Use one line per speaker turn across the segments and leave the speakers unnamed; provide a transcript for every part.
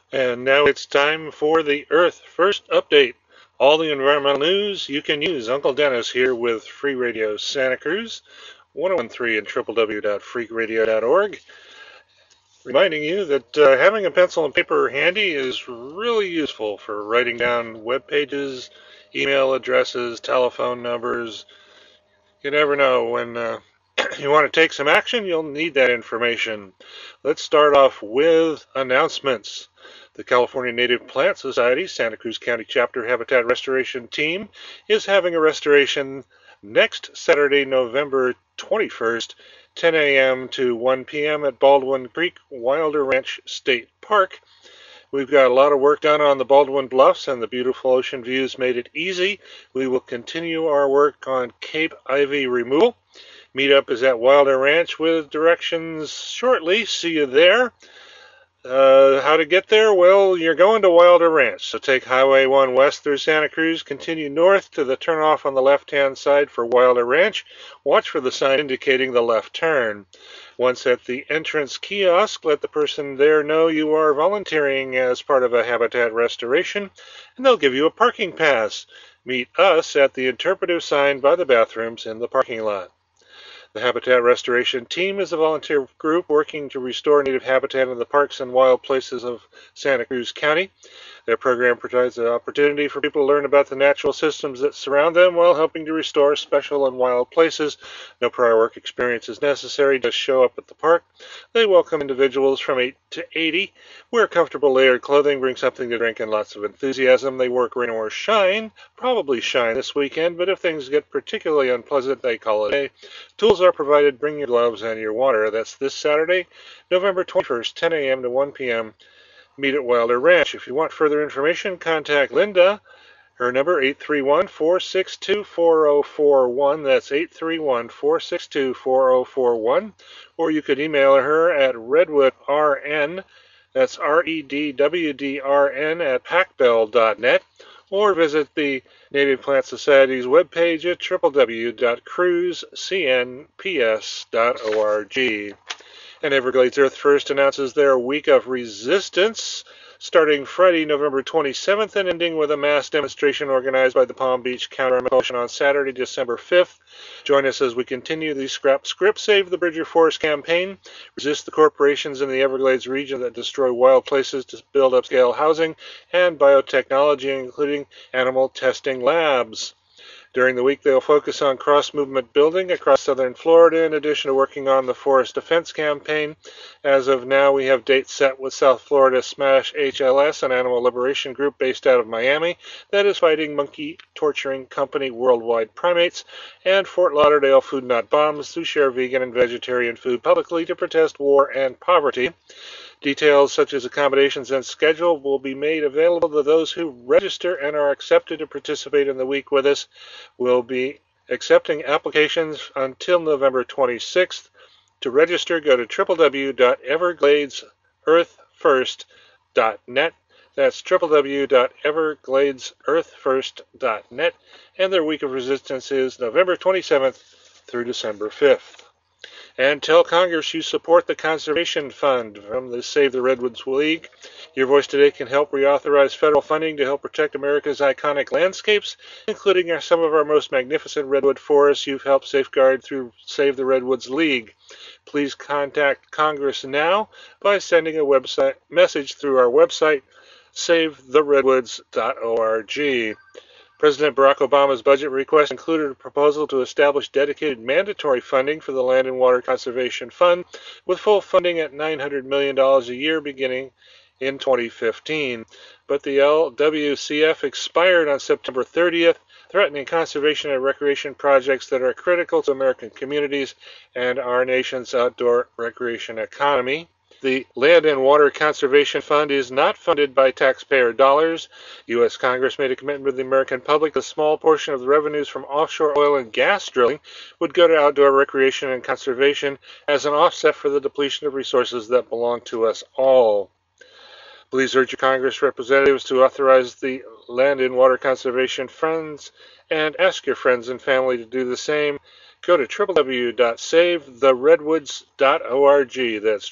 And now it's time for the Earth First Update. All the environmental news you can use. Uncle Dennis here with Free Radio Santa Cruz, 1013 and www.freakradio.org. Reminding you that having a pencil and paper handy is really useful for writing down web pages, email addresses, telephone numbers. You never know when you want to take some action, you'll need that information. Let's start off with announcements. The California Native Plant Society Santa Cruz County Chapter Habitat Restoration Team is having a restoration next Saturday, November 21st, 10 a.m. to 1 p.m. at Baldwin Creek Wilder Ranch State Park. We've got a lot of work done on the Baldwin Bluffs, and the beautiful ocean views made it easy. We will continue our work on Cape Ivy removal. Meetup is at Wilder Ranch with directions shortly. See you there. How to get there? Well, you're going to Wilder Ranch, so take Highway 1 west through Santa Cruz, continue north to the turnoff on the left-hand side for Wilder Ranch. Watch for the sign indicating the left turn. Once at the entrance kiosk, let the person there know you are volunteering as part of a habitat restoration, and they'll give you a parking pass. Meet us at the interpretive sign by the bathrooms in the parking lot. The Habitat Restoration Team is a volunteer group working to restore native habitat in the parks and wild places of Santa Cruz County. Their program provides an opportunity for people to learn about the natural systems that surround them while helping to restore special and wild places. No prior work experience is necessary. Just show up at the park. They welcome individuals from 8 to 80. Wear comfortable layered clothing, bring something to drink, and lots of enthusiasm. They work rain or shine, probably shine this weekend, but if things get particularly unpleasant, they call it a day. Tools are provided. Bring your gloves and your water. That's this Saturday, November 21st, 10 a.m. to 1 p.m. Meet at Wilder Ranch. If you want further information, contact Linda. Her number, 831-462-4041. That's 831-462-4041. Or you could email her at redwoodrn, that's REDWDRN, at packbell.net. Or visit the Native Plant Society's webpage at www.cruzcnps.org. And Everglades Earth First announces their Week of Resistance, starting Friday, November 27th, and ending with a mass demonstration organized by the Palm Beach Counter Coalition on Saturday, December 5th. Join us as we continue the Scrap Script Save the Bridger Forest campaign. Resist the corporations in the Everglades region that destroy wild places to build upscale housing and biotechnology, including animal testing labs. During the week, they'll focus on cross-movement building across southern Florida, in addition to working on the Forest Defense Campaign. As of now, we have dates set with South Florida Smash HLS, an animal liberation group based out of Miami that is fighting monkey-torturing company Worldwide Primates, and Fort Lauderdale Food Not Bombs, who share vegan and vegetarian food publicly to protest war and poverty. Details such as accommodations and schedule will be made available to those who register and are accepted to participate in the week with us. We'll be accepting applications until November 26th. To register, go to www.evergladesearthfirst.net. That's www.evergladesearthfirst.net. And their Week of Resistance is November 27th through December 5th. And tell Congress you support the Conservation Fund from the Save the Redwoods League. Your voice today can help reauthorize federal funding to help protect America's iconic landscapes, including some of our most magnificent redwood forests you've helped safeguard through Save the Redwoods League. Please contact Congress now by sending a website message through our website, savetheredwoods.org. President Barack Obama's budget request included a proposal to establish dedicated mandatory funding for the Land and Water Conservation Fund, with full funding at $900 million a year beginning in 2015. But the LWCF expired on September 30th, threatening conservation and recreation projects that are critical to American communities and our nation's outdoor recreation economy. The Land and Water Conservation Fund is not funded by taxpayer dollars. U.S. Congress made a commitment to the American public that a small portion of the revenues from offshore oil and gas drilling would go to outdoor recreation and conservation as an offset for the depletion of resources that belong to us all. Please urge your Congress representatives to authorize the Land and Water Conservation Funds and ask your friends and family to do the same. go to www.savetheredwoods.org. That's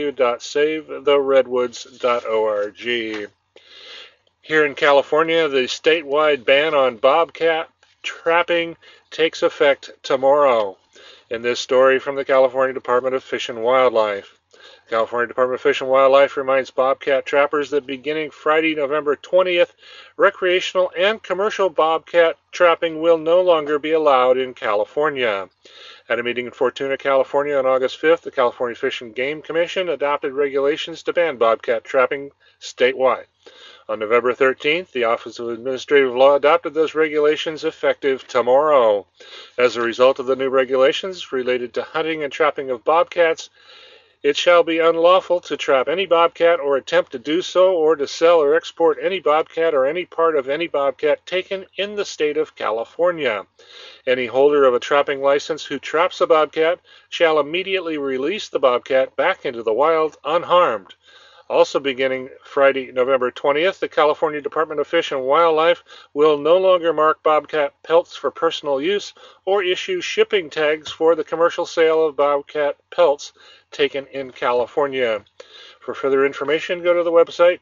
www.savetheredwoods.org. Here in California, the statewide ban on bobcat trapping takes effect tomorrow. In this story from the California Department of Fish and Wildlife. The California Department of Fish and Wildlife reminds bobcat trappers that beginning Friday, November 20th, recreational and commercial bobcat trapping will no longer be allowed in California. At a meeting in Fortuna, California on August 5th, the California Fish and Game Commission adopted regulations to ban bobcat trapping statewide. On November 13th, the Office of Administrative Law adopted those regulations effective tomorrow. As a result of the new regulations related to hunting and trapping of bobcats, it shall be unlawful to trap any bobcat or attempt to do so, or to sell or export any bobcat or any part of any bobcat taken in the state of California. Any holder of a trapping license who traps a bobcat shall immediately release the bobcat back into the wild unharmed. Also beginning Friday, November 20th, the California Department of Fish and Wildlife will no longer mark bobcat pelts for personal use or issue shipping tags for the commercial sale of bobcat pelts taken in California. For further information, go to the website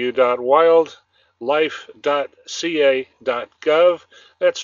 www.wildlife.ca.gov. That's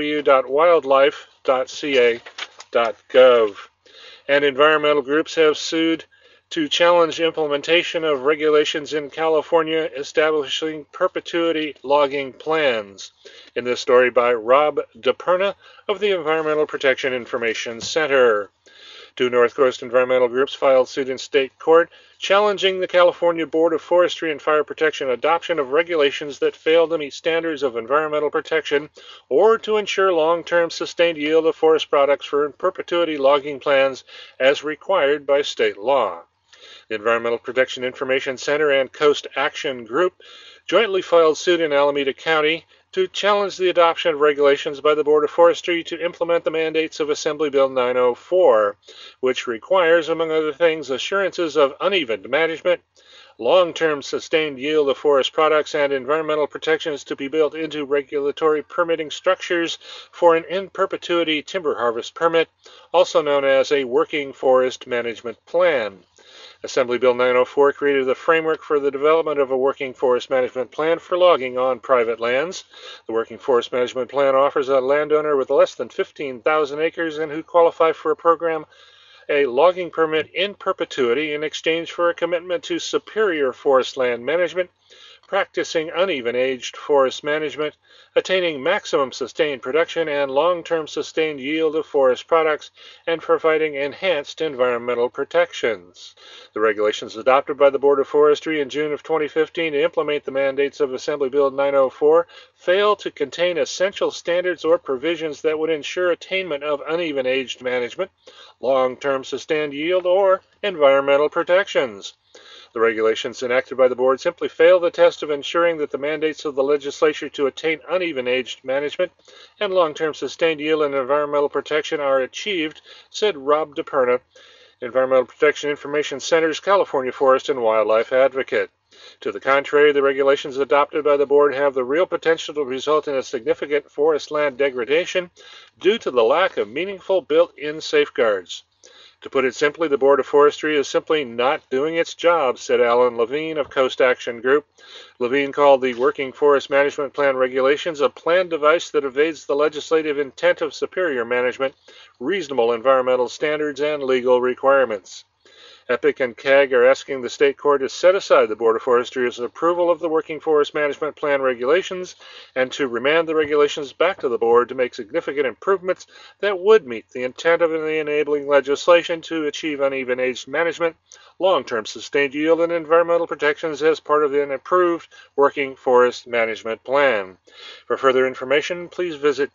www.wildlife.ca.gov. And environmental groups have sued to challenge implementation of regulations in California establishing perpetuity logging plans. In this story by Rob DePerna of the Environmental Protection Information Center. Two North Coast environmental groups filed suit in state court challenging the California Board of Forestry and Fire Protection adoption of regulations that fail to meet standards of environmental protection or to ensure long-term sustained yield of forest products for perpetuity logging plans as required by state law. The Environmental Protection Information Center and Coast Action Group jointly filed suit in Alameda County to challenge the adoption of regulations by the Board of Forestry to implement the mandates of Assembly Bill 904, which requires, among other things, assurances of uneven management, long-term sustained yield of forest products, and environmental protections to be built into regulatory permitting structures for an in perpetuity timber harvest permit, also known as a working forest management plan. Assembly Bill 904 created the framework for the development of a working forest management plan for logging on private lands. The working forest management plan offers a landowner with less than 15,000 acres and who qualify for a program a logging permit in perpetuity in exchange for a commitment to superior forest land management, practicing uneven-aged forest management, attaining maximum sustained production and long-term sustained yield of forest products, and providing enhanced environmental protections. The regulations adopted by the Board of Forestry in June of 2015 to implement the mandates of Assembly Bill 904 fail to contain essential standards or provisions that would ensure attainment of uneven-aged management, long-term sustained yield, or environmental protections. The regulations enacted by the Board simply fail the test of ensuring that the mandates of the legislature to attain uneven-aged management and long-term sustained yield and environmental protection are achieved, said Rob DePerna, Environmental Protection Information Center's California Forest and Wildlife Advocate. To the contrary, the regulations adopted by the Board have the real potential to result in a significant forest land degradation due to the lack of meaningful built-in safeguards. To put it simply, the Board of Forestry is simply not doing its job, said Alan Levine of Coast Action Group. Levine called the Working Forest Management Plan regulations a planned device that evades the legislative intent of superior management, reasonable environmental standards, and legal requirements. EPIC and CAG are asking the state court to set aside the Board of Forestry's approval of the Working Forest Management Plan regulations and to remand the regulations back to the board to make significant improvements that would meet the intent of the enabling legislation to achieve uneven-aged management, long-term sustained yield, and environmental protections as part of an approved Working Forest Management Plan. For further information, please visit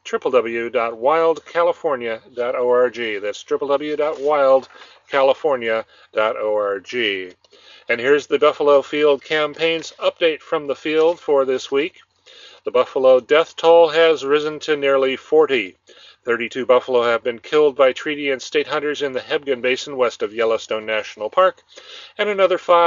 www.wildcalifornia.org. That's www.wildcalifornia.org. And here's the Buffalo Field Campaign's update from the field for this week. The buffalo death toll has risen to nearly 40. 32 buffalo have been killed by treaty and state hunters in the Hebgen Basin west of Yellowstone National Park, and another 5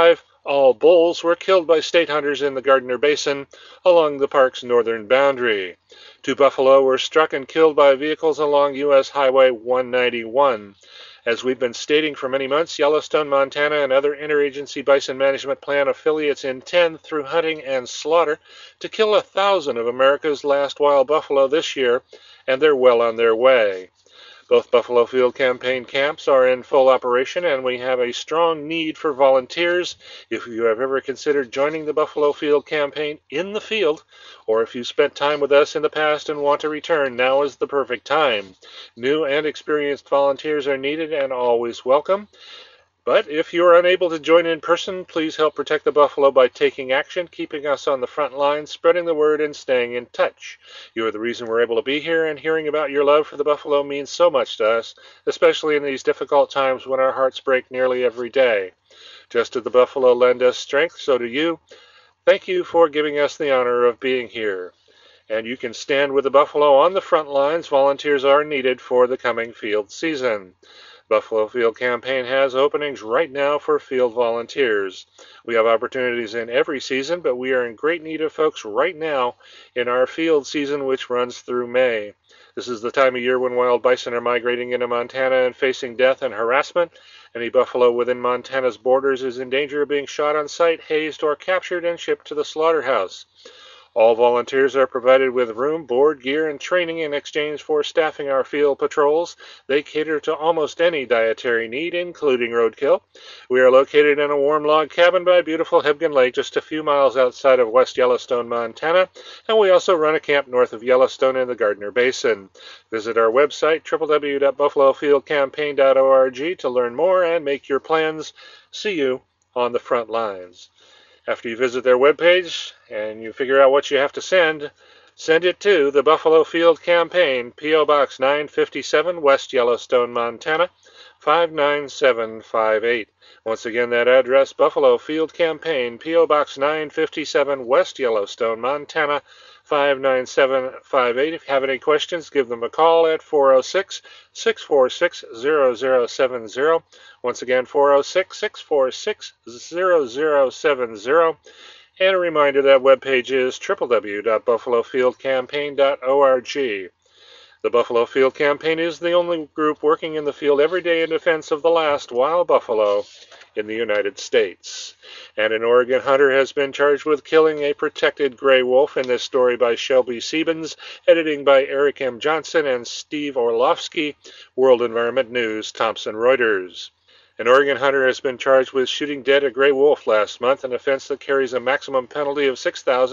All bulls were killed by state hunters in the Gardner Basin along the park's northern boundary. 2 buffalo were struck and killed by vehicles along U.S. Highway 191. As we've been stating for many months, Yellowstone, Montana, and other interagency bison management plan affiliates intend, through hunting and slaughter, to kill 1,000 of America's last wild buffalo this year, and they're well on their way. Both Buffalo Field campaign camps are in full operation, and we have a strong need for volunteers. If you have ever considered joining the Buffalo Field campaign in the field, or if you spent time with us in the past and want to return, now is the perfect time. New and experienced volunteers are needed and always welcome. But if you are unable to join in person, please help protect the buffalo by taking action, keeping us on the front lines, spreading the word, and staying in touch. You are the reason we're able to be here, and hearing about your love for the buffalo means so much to us, especially in these difficult times when our hearts break nearly every day. Just as the buffalo lend us strength, so do you. Thank you for giving us the honor of being here. And you can stand with the buffalo on the front lines. Volunteers are needed for the coming field season. Buffalo Field campaign has openings right now for field volunteers. We have opportunities in every season, but we are in great need of folks right now in our field season, which runs through May. This is the time of year when wild bison are migrating into Montana and facing death and harassment. Any buffalo within Montana's borders is in danger of being shot on sight, hazed, or captured and shipped to the slaughterhouse. All volunteers are provided with room, board, gear, and training in exchange for staffing our field patrols. They cater to almost any dietary need, including roadkill. We are located in a warm log cabin by beautiful Hebgen Lake, just a few miles outside of West Yellowstone, Montana, and we also run a camp north of Yellowstone in the Gardner Basin. Visit our website, www.buffalofieldcampaign.org, to learn more and make your plans. See you on the front lines. After you visit their webpage and you figure out what you have to send it to the Buffalo Field Campaign, P.O. Box 957, West Yellowstone, Montana, 59758. Once again, that address, Buffalo Field Campaign, P.O. Box 957, West Yellowstone, Montana, 59758. If you have any questions, give them a call at 406-646-0070. Once again, 406-646-0070. And a reminder that webpage is www.buffalofieldcampaign.org. The Buffalo Field Campaign is the only group working in the field every day in defense of the last wild buffalo in the United States. And an Oregon hunter has been charged with killing a protected gray wolf. In this story by Shelby Siebens, editing by Eric M. Johnson and Steve Orlovsky, World Environment News, Thomson Reuters. An Oregon hunter has been charged with shooting dead a gray wolf last month, an offense that carries a maximum penalty of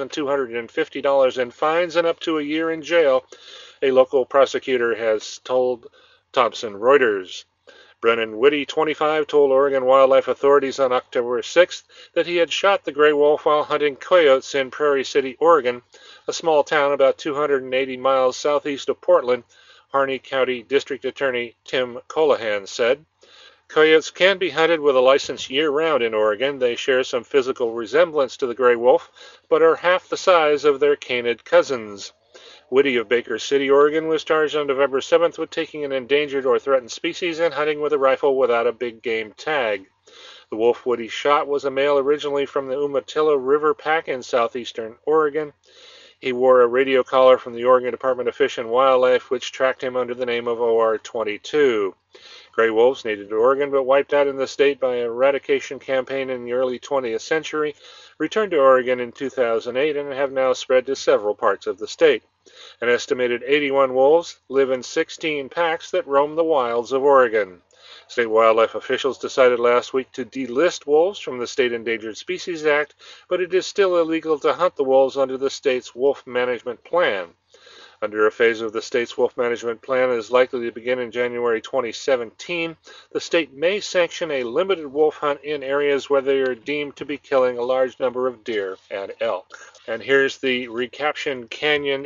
$6,250 in fines and up to a year in jail, a local prosecutor has told Thomson Reuters. Brennan Whitty, 25, told Oregon Wildlife Authorities on October 6th that he had shot the gray wolf while hunting coyotes in Prairie City, Oregon, a small town about 280 miles southeast of Portland, Harney County District Attorney Tim Colohan said. Coyotes can be hunted with a license year-round in Oregon. They share some physical resemblance to the gray wolf, but are half the size of their canid cousins. Whitty of Baker City, Oregon, was charged on November 7th with taking an endangered or threatened species and hunting with a rifle without a big game tag. The wolf Whitty shot was a male originally from the Umatilla River Pack in southeastern Oregon. He wore a radio collar from the Oregon Department of Fish and Wildlife, which tracked him under the name of OR-22. Gray wolves native to Oregon but wiped out in the state by an eradication campaign in the early 20th century, returned to Oregon in 2008 and have now spread to several parts of the state. An estimated 81 wolves live in 16 packs that roam the wilds of Oregon. State wildlife officials decided last week to delist wolves from the State Endangered Species Act, but it is still illegal to hunt the wolves under the state's wolf management plan. Under a phase of the state's wolf management plan that is likely to begin in January 2017, the state may sanction a limited wolf hunt in areas where they are deemed to be killing a large number of deer and elk. And here's the Recaption Canyon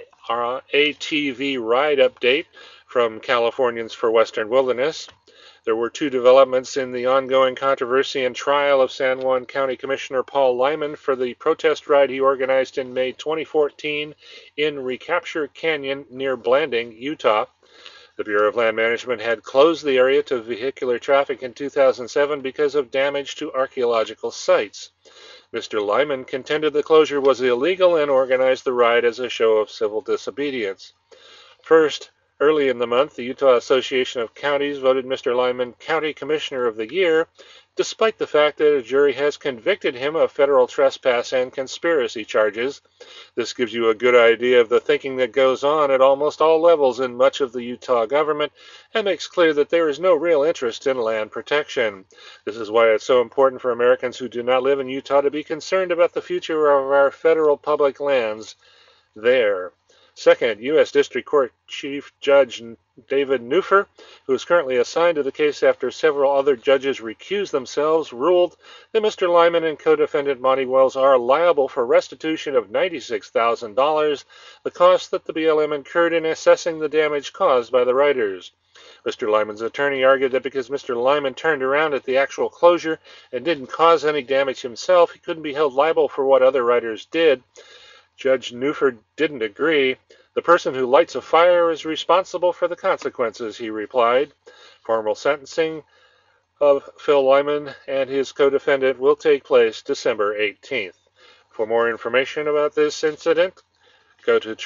ATV ride update from Californians for Western Wilderness. There were two developments in the ongoing controversy and trial of San Juan County Commissioner Paul Lyman for the protest ride he organized in May 2014 in Recapture Canyon near Blanding, Utah. The Bureau of Land Management had closed the area to vehicular traffic in 2007 because of damage to archaeological sites. Mr. Lyman contended the closure was illegal and organized the ride as a show of civil disobedience. First, early in the month, the Utah Association of Counties voted Mr. Lyman County Commissioner of the Year, despite the fact that a jury has convicted him of federal trespass and conspiracy charges. This gives you a good idea of the thinking that goes on at almost all levels in much of the Utah government and makes clear that there is no real interest in land protection. This is why it's so important for Americans who do not live in Utah to be concerned about the future of our federal public lands there. Second, U.S. District Court Chief Judge David Neufer, who is currently assigned to the case after several other judges recused themselves, ruled that Mr. Lyman and co-defendant Monty Wells are liable for restitution of $96,000, the cost that the BLM incurred in assessing the damage caused by the riders. Mr. Lyman's attorney argued that because Mr. Lyman turned around at the actual closure and didn't cause any damage himself, he couldn't be held liable for what other riders did. Judge Neufer didn't agree. The person who lights a fire is responsible for the consequences, he replied. Formal sentencing of Phil Lyman and his co-defendant will take place December 18th. For more information about this incident, go to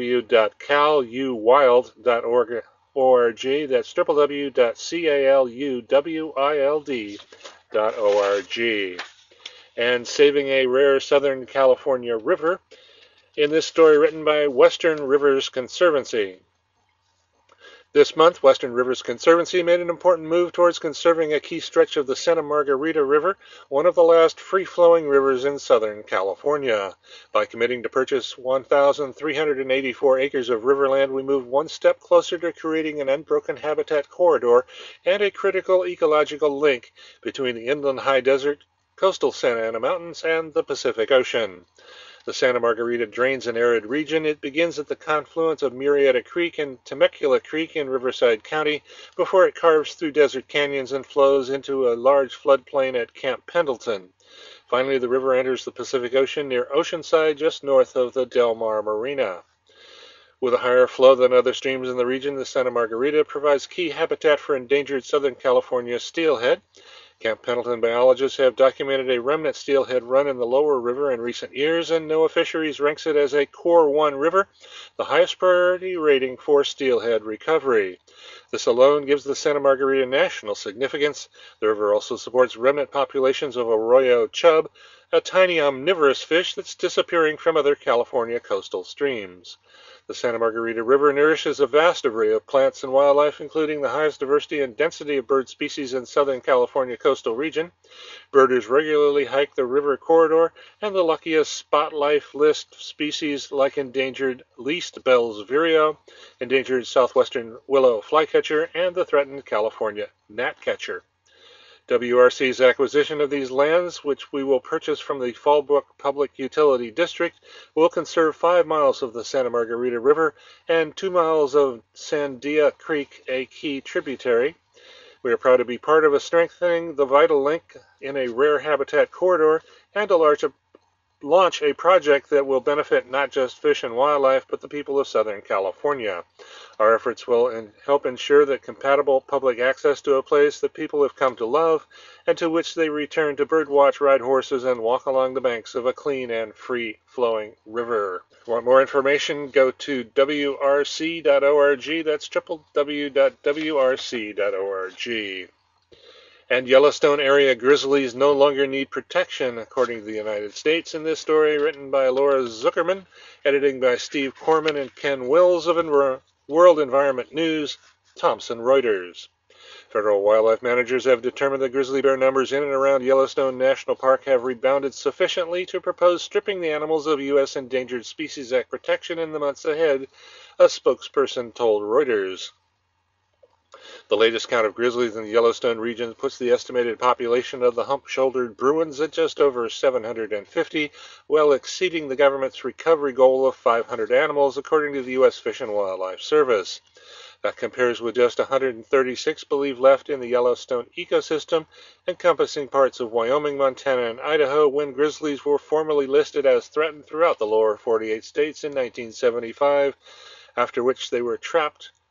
www.caluwild.org. That's www.caluwild.org. And saving a rare Southern California river, in this story written by Western Rivers Conservancy. This month, Western Rivers Conservancy made an important move towards conserving a key stretch of the Santa Margarita River, one of the last free-flowing rivers in Southern California. By committing to purchase 1,384 acres of riverland, we move one step closer to creating an unbroken habitat corridor and a critical ecological link between the inland high desert, coastal Santa Ana Mountains, and the Pacific Ocean. The Santa Margarita drains an arid region. It begins at the confluence of Murrieta Creek and Temecula Creek in Riverside County before it carves through desert canyons and flows into a large floodplain at Camp Pendleton. Finally, the river enters the Pacific Ocean near Oceanside, just north of the Del Mar Marina. With a higher flow than other streams in the region, the Santa Margarita provides key habitat for endangered Southern California steelhead. Camp Pendleton biologists have documented a remnant steelhead run in the lower river in recent years, and NOAA Fisheries ranks it as a Core 1 river, the highest priority rating for steelhead recovery. This alone gives the Santa Margarita national significance. The river also supports remnant populations of arroyo chub, a tiny omnivorous fish that's disappearing from other California coastal streams. The Santa Margarita River nourishes a vast array of plants and wildlife, including the highest diversity and density of bird species in Southern California coastal region. Birders regularly hike the river corridor, and the luckiest spot life list species like endangered least Bell's vireo, endangered southwestern willow flycatcher, and the threatened California gnatcatcher. WRC's acquisition of these lands, which we will purchase from the Fallbrook Public Utility District, will conserve 5 miles of the Santa Margarita River and 2 miles of Sandia Creek, a key tributary. We are proud to be part of strengthening the vital link in a rare habitat corridor and to launch a project that will benefit not just fish and wildlife, but the people of Southern California. Our efforts will help ensure that compatible public access to a place that people have come to love and to which they return to birdwatch, ride horses, and walk along the banks of a clean and free-flowing river. If you want more information, go to wrc.org. That's www.wrc.org. And Yellowstone area grizzlies no longer need protection, according to the United States, in this story written by Laura Zuckerman, editing by Steve Corman and Ken Wills of World Environment News, Thomson Reuters. Federal wildlife managers have determined that grizzly bear numbers in and around Yellowstone National Park have rebounded sufficiently to propose stripping the animals of U.S. Endangered Species Act protection in the months ahead, a spokesperson told Reuters. The latest count of grizzlies in the Yellowstone region puts the estimated population of the hump-shouldered Bruins at just over 750, well exceeding the government's recovery goal of 500 animals, according to the U.S. Fish and Wildlife Service. That compares with just 136 believed left in the Yellowstone ecosystem, encompassing parts of Wyoming, Montana, and Idaho, when grizzlies were formally listed as threatened throughout the lower 48 states in 1975, after which they were trapped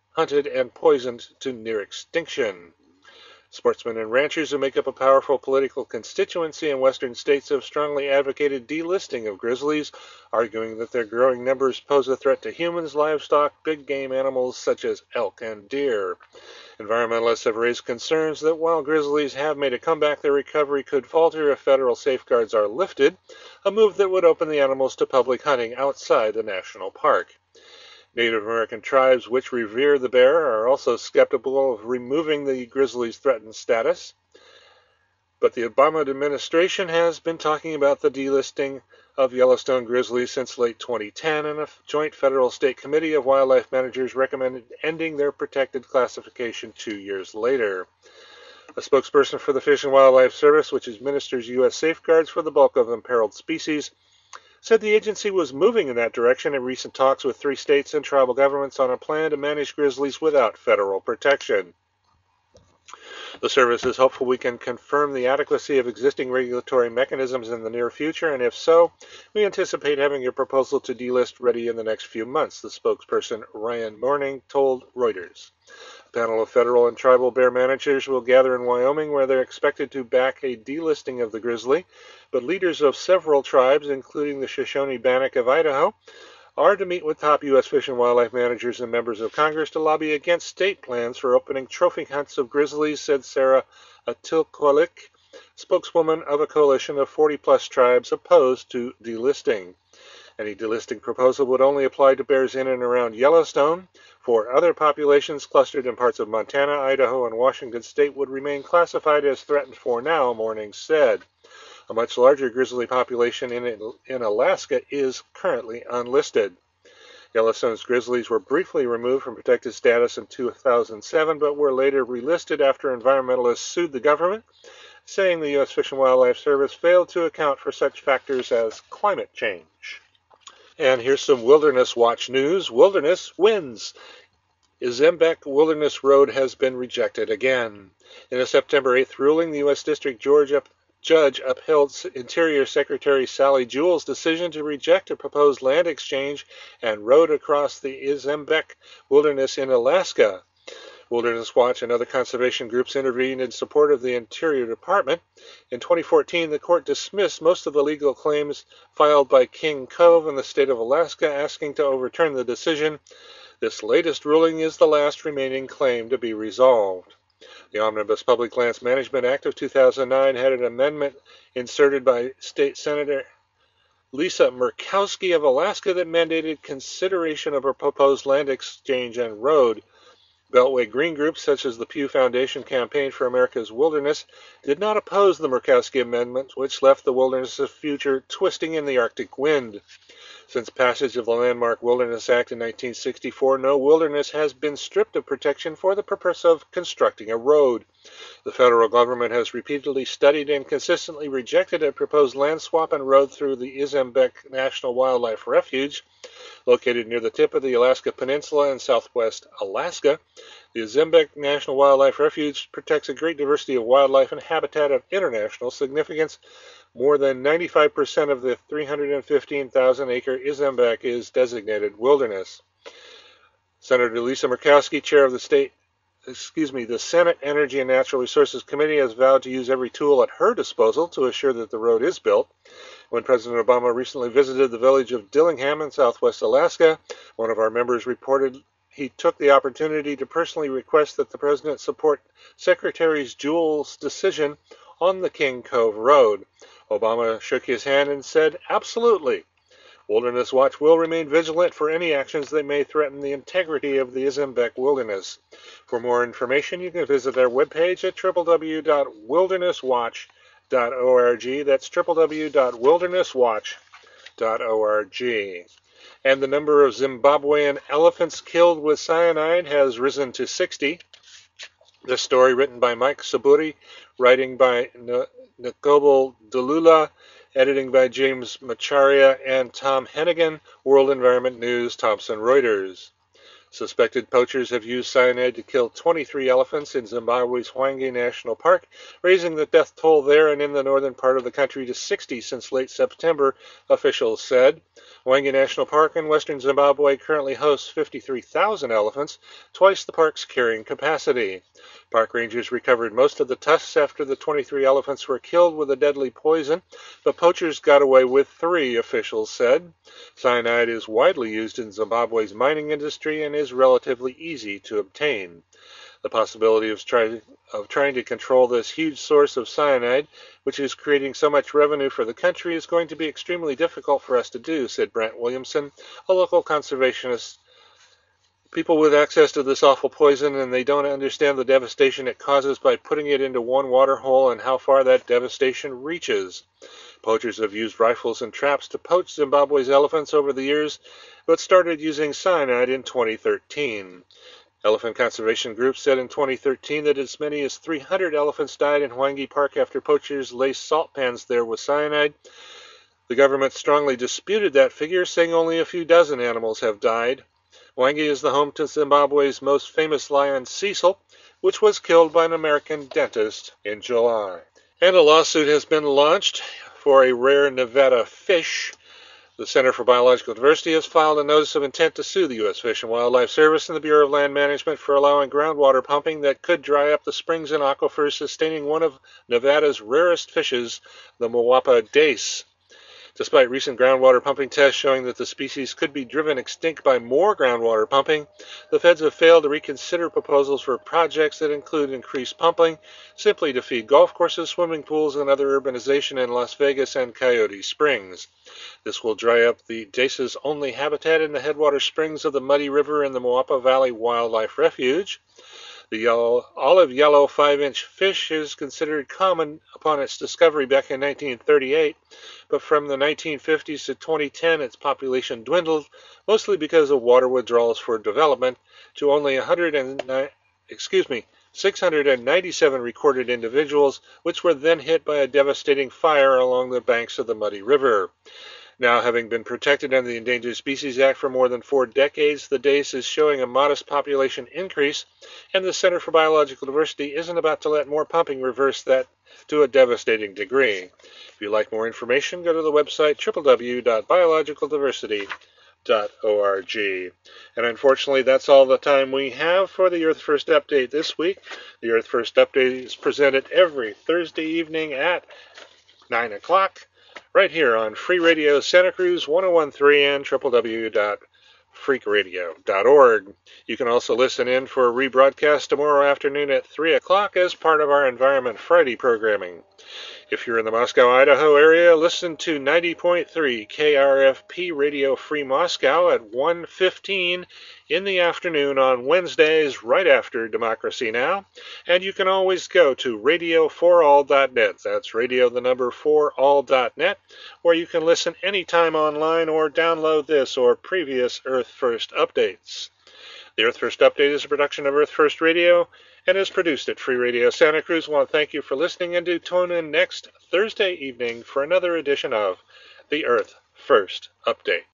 hunted and poisoned to near extinction. Sportsmen and ranchers who make up a powerful political constituency in western states have strongly advocated delisting of grizzlies, arguing that their growing numbers pose a threat to humans, livestock, big game animals such as elk and deer. Environmentalists have raised concerns that while grizzlies have made a comeback, their recovery could falter if federal safeguards are lifted, a move that would open the animals to public hunting outside the national park. Native American tribes which revere the bear are also skeptical of removing the grizzly's threatened status. But the Obama administration has been talking about the delisting of Yellowstone grizzlies since late 2010, and a joint federal-state committee of wildlife managers recommended ending their protected classification 2 years later. A spokesperson for the Fish and Wildlife Service, which administers U.S. safeguards for the bulk of imperiled species, said the agency was moving in that direction in recent talks with 3 states and tribal governments on a plan to manage grizzlies without federal protection. The service is hopeful we can confirm the adequacy of existing regulatory mechanisms in the near future, and if so, we anticipate having a proposal to delist ready in the next few months, the spokesperson Ryan Morning told Reuters. A panel of federal and tribal bear managers will gather in Wyoming, where they're expected to back a delisting of the grizzly, but leaders of several tribes, including the Shoshone-Bannock of Idaho, are to meet with top U.S. fish and wildlife managers and members of Congress to lobby against state plans for opening trophy hunts of grizzlies, said Sarah Atilqualik, spokeswoman of a coalition of 40-plus tribes opposed to delisting. Any delisting proposal would only apply to bears in and around Yellowstone. For other populations clustered in parts of Montana, Idaho, and Washington state would remain classified as threatened for now, Morning said. A much larger grizzly population in Alaska is currently unlisted. Yellowstone's grizzlies were briefly removed from protected status in 2007, but were later relisted after environmentalists sued the government, saying the U.S. Fish and Wildlife Service failed to account for such factors as climate change. And here's some Wilderness Watch news. Wilderness wins. Izembek Wilderness Road has been rejected again. In a September 8th ruling, the U.S. District Judge upheld Interior Secretary Sally Jewell's decision to reject a proposed land exchange and road across the Izembek Wilderness in Alaska. Wilderness Watch and other conservation groups intervened in support of the Interior Department. In 2014, the court dismissed most of the legal claims filed by King Cove and the state of Alaska, asking to overturn the decision. This latest ruling is the last remaining claim to be resolved. The Omnibus Public Lands Management Act of 2009 had an amendment inserted by State Senator Lisa Murkowski of Alaska that mandated consideration of a proposed land exchange and road. Beltway green groups such as the Pew Foundation Campaign for America's Wilderness did not oppose the Murkowski Amendment, which left the wilderness's future twisting in the Arctic wind. Since passage of the Landmark Wilderness Act in 1964, no wilderness has been stripped of protection for the purpose of constructing a road. The federal government has repeatedly studied and consistently rejected a proposed land swap and road through the Izembek National Wildlife Refuge. Located near the tip of the Alaska Peninsula in southwest Alaska, the Izembek National Wildlife Refuge protects a great diversity of wildlife and habitat of international significance. More than 95% of the 315,000-acre Izembek is designated wilderness. Senator Lisa Murkowski, chair of the Senate Energy and Natural Resources Committee, has vowed to use every tool at her disposal to assure that the road is built. When President Obama recently visited the village of Dillingham in southwest Alaska, one of our members reported he took the opportunity to personally request that the president support Secretary Jewell's decision on the King Cove Road. Obama shook his hand and said, "Absolutely. Wilderness Watch will remain vigilant for any actions that may threaten the integrity of the Izembek Wilderness." For more information, you can visit our webpage at www.wildernesswatch.org. That's www.wildernesswatch.org. And the number of Zimbabwean elephants killed with cyanide has risen to 60. This story written by Mike Saburi, writing by Nicobel Delula, editing by James Macharia and Tom Hennigan, World Environment News, Thomson Reuters. Suspected poachers have used cyanide to kill 23 elephants in Zimbabwe's Hwange National Park, raising the death toll there and in the northern part of the country to 60 since late September, officials said. Hwange National Park in western Zimbabwe currently hosts 53,000 elephants, twice the park's carrying capacity. Park rangers recovered most of the tusks after the 23 elephants were killed with a deadly poison, but poachers got away with 3, officials said. Cyanide is widely used in Zimbabwe's mining industry and is relatively easy to obtain. The possibility of trying to control this huge source of cyanide, which is creating so much revenue for the country, is going to be extremely difficult for us to do, said Brent Williamson, a local conservationist. People with access to this awful poison, and they don't understand the devastation it causes by putting it into one water hole and how far that devastation reaches. Poachers have used rifles and traps to poach Zimbabwe's elephants over the years, but started using cyanide in 2013. Elephant conservation groups said in 2013 that as many as 300 elephants died in Hwange Park after poachers laced salt pans there with cyanide. The government strongly disputed that figure, saying only a few dozen animals have died. Hwange is the home to Zimbabwe's most famous lion, Cecil, which was killed by an American dentist in July. And a lawsuit has been launched for a rare Nevada fish. The Center for Biological Diversity has filed a notice of intent to sue the U.S. Fish and Wildlife Service and the Bureau of Land Management for allowing groundwater pumping that could dry up the springs and aquifers, sustaining one of Nevada's rarest fishes, the Moapa dace. Despite recent groundwater pumping tests showing that the species could be driven extinct by more groundwater pumping, the feds have failed to reconsider proposals for projects that include increased pumping simply to feed golf courses, swimming pools, and other urbanization in Las Vegas and Coyote Springs. This will dry up the dace's only habitat in the headwater springs of the Muddy River in the Moapa Valley Wildlife Refuge. The olive yellow 5-inch fish is considered common upon its discovery back in 1938, but from the 1950s to 2010 its population dwindled, mostly because of water withdrawals for development, to only 697 recorded individuals, which were then hit by a devastating fire along the banks of the Muddy River. Now, having been protected under the Endangered Species Act for more than 4 decades, the dace is showing a modest population increase, and the Center for Biological Diversity isn't about to let more pumping reverse that to a devastating degree. If you'd like more information, go to the website www.biologicaldiversity.org. And unfortunately, that's all the time we have for the Earth First Update this week. The Earth First Update is presented every Thursday evening at 9 o'clock. Right here on Free Radio Santa Cruz 101.3 and www.freakradio.org. You can also listen in for a rebroadcast tomorrow afternoon at 3 o'clock as part of our Environment Friday programming. If you're in the Moscow, Idaho area, listen to 90.3 KRFP Radio Free Moscow at 1:15 in the afternoon on Wednesdays right after Democracy Now! And you can always go to radio4all.net. That's radio the number 4all.net, where you can listen anytime online or download this or previous Earth First updates. The Earth First Update is a production of Earth First Radio and is produced at Free Radio Santa Cruz. I want to thank you for listening, and do tune in next Thursday evening for another edition of the Earth First Update.